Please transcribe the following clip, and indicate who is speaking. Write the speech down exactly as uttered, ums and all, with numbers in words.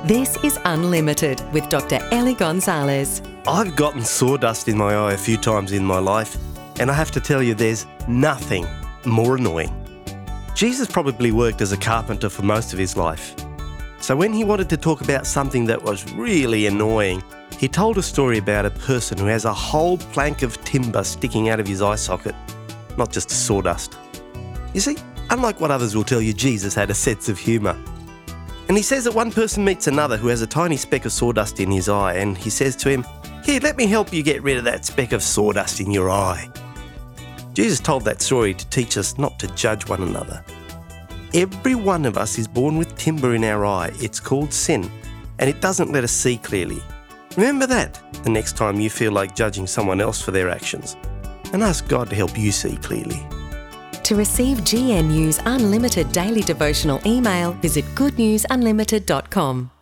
Speaker 1: This is Unlimited with Doctor Ellie Gonzalez.
Speaker 2: I've gotten sawdust in my eye a few times in my life, and I have to tell you there's nothing more annoying. Jesus probably worked as a carpenter for most of his life. So when he wanted to talk about something that was really annoying, he told a story about a person who has a whole plank of timber sticking out of his eye socket, not just sawdust. You see, unlike what others will tell you, Jesus had a sense of humour. And he says that one person meets another who has a tiny speck of sawdust in his eye, and he says to him, "Here, let me help you get rid of that speck of sawdust in your eye." Jesus told that story to teach us not to judge one another. Every one of us is born with timber in our eye. It's called sin, and it doesn't let us see clearly. Remember that the next time you feel like judging someone else for their actions, and ask God to help you see clearly.
Speaker 1: To receive G N U's Unlimited daily devotional email, visit good news unlimited dot com.